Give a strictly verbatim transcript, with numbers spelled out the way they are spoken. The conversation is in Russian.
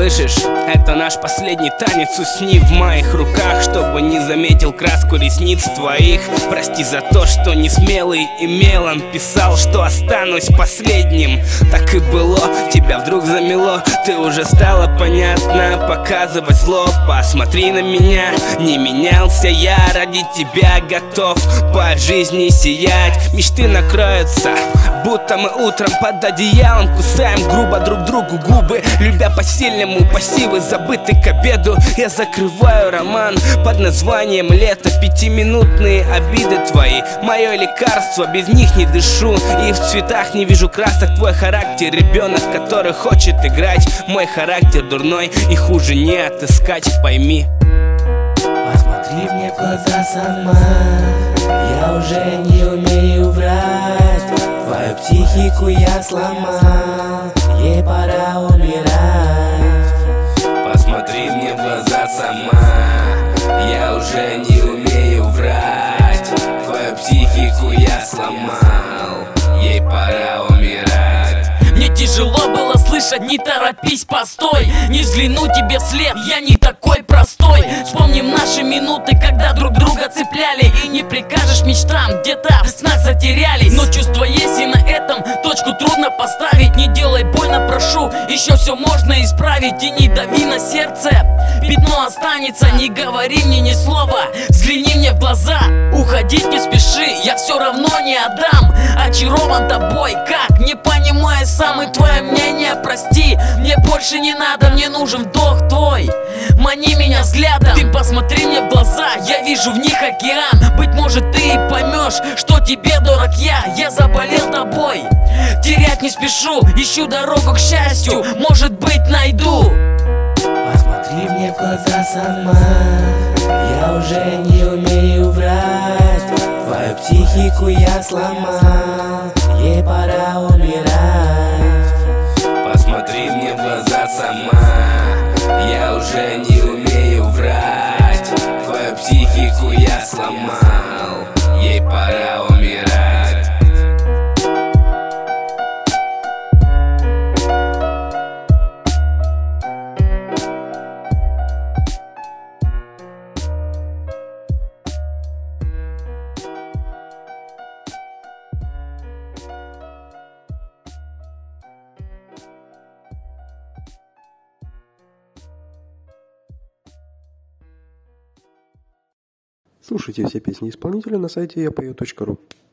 слышишь? Это наш последний танец, усни в моих руках, чтобы не заметил краску ресниц твоих. Прости за то, что не смелый и мелом писал, что останусь последним. Так и было, тебя вдруг замело, ты уже стала понятна, показывать зло. Посмотри на меня, не менялся я, ради тебя готов по жизни сиять. Мечты накроются, будто мы утром под одеялом кусаем грубо друг другу губы, любя по-сильному пассивы, забыты к обеду. Я закрываю роман под названием «Лето». Пятиминутные обиды твои, мое лекарство, без них не дышу. И в цветах не вижу красок, твой характер ребенок, который хочет играть. Мой характер дурной, и хуже не отыскать, пойми. Посмотри мне в глаза сама, я уже не умею врать. Твою психику я сломал, ей пора умирать. Посмотри мне в глаза сама, я уже не умею врать. Твою психику я сломал, ей пора умирать. Мне тяжело было слышать, не торопись, постой. Не взгляну тебе вслед, я не такой простой. Вспомним наши минуты, когда друг друга цепляли. И не прикажешь мечтам, где-то в снах затерялись. Но чувство есть, и на этом точку трудно поставить. Не делай больно, прошу, еще все можно исправить. И не дави на сердце, пятно останется. Не говори мне ни слова, взгляни мне в глаза. Уходить не спеши, я все равно не отдам. Очарован тобой, как, не понимаю сам. И твое мнение, прости, мне больше не надо. Мне нужен вдох твой, мани меня взглядом. Ты посмотри мне в глаза, я вижу в них океан. Быть может ты и поймешь, что тебе дорог я. Я заболел тобой, терять не спешу, ищу дорогу к счастью, может быть найду. Посмотри мне в глаза сама, я уже не умею врать. Твою психику я сломал, ей пора умирать. Посмотри мне в глаза сама, я уже не умею врать. Твою психику я сломал, ей пора умирать. Слушайте все песни исполнителя на сайте я пою точка ру.